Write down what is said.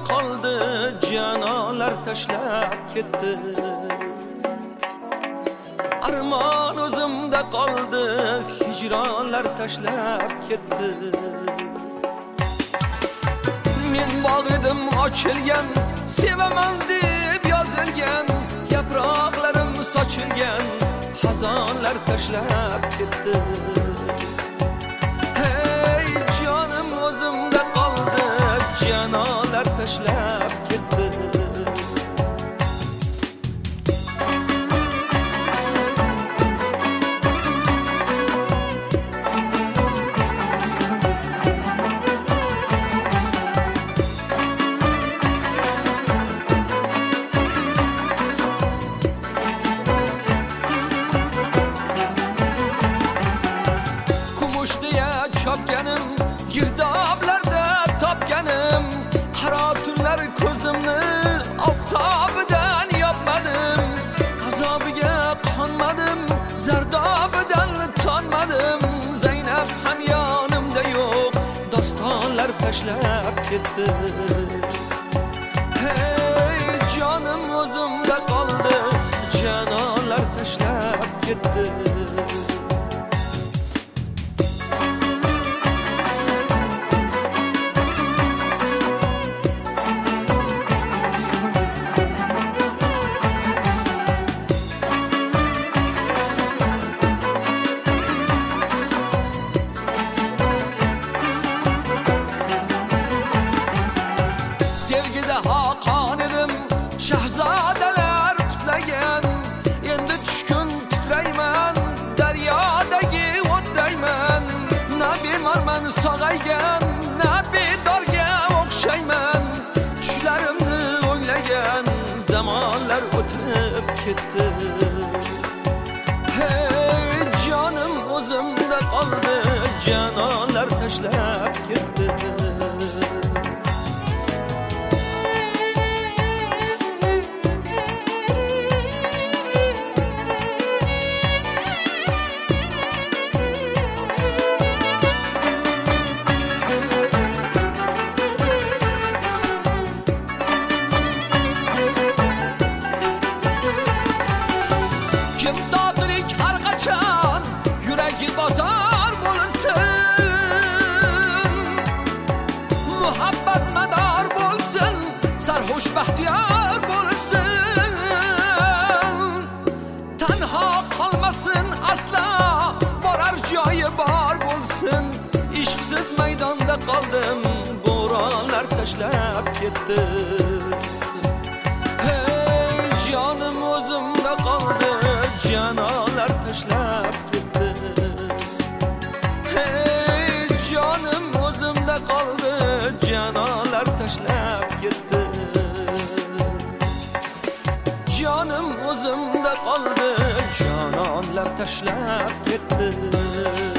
qoldi, janolar tashlab ketdi. Armon o'zimda qoldi, hijronlar tashlab ketdi. Men bog' edim ochilgan, sevaman deb yozilgan, yaproqlarim sochilgan, xazonlar tashlab ketdi. Hey jonim o'zimda qoldi, janolar tashlab ketdi. Chopganim, girdoblarda topganim, qaro tunlar ko'zimni oftobidan yopmadim. Azobiga qonmadim, zardobidan tonmadim. Zaynab ham yonimda yo'q, dostonlar tashlab ketdi. Hey jonim o'zimda qoldi, janolar tashlab ketdi. Sevgida xoqon edim, shahzodalar qutlagan. Endi tushkun titrayman, daryodagi o'tdayman. Na bemorman sog'aygan, na bedorga o'xshayman. Tushlarimni o'ylagan, zamonlar o'tib ketdi. Hey jonim o'zimda qoldi, janolar tashlab ketdi. Kim dodrik har qachon yuragi bozor bo'lsin, muhabbat mador bo'lsin, sarxush baxtiyor bo'lsin. Tanho qolmasin aslo, borar joyi bor bo'lsin. Ishqsiz maydonda qoldim, bo'ronlar tashlab ketdi. Hey jonim o'zimda qoldi, janolar tashlab ketdi. Hey jonim o'zimda qoldi, janolar tashlab ketdi. Jonim o'zimda qoldi, janolar tashlab ketdi.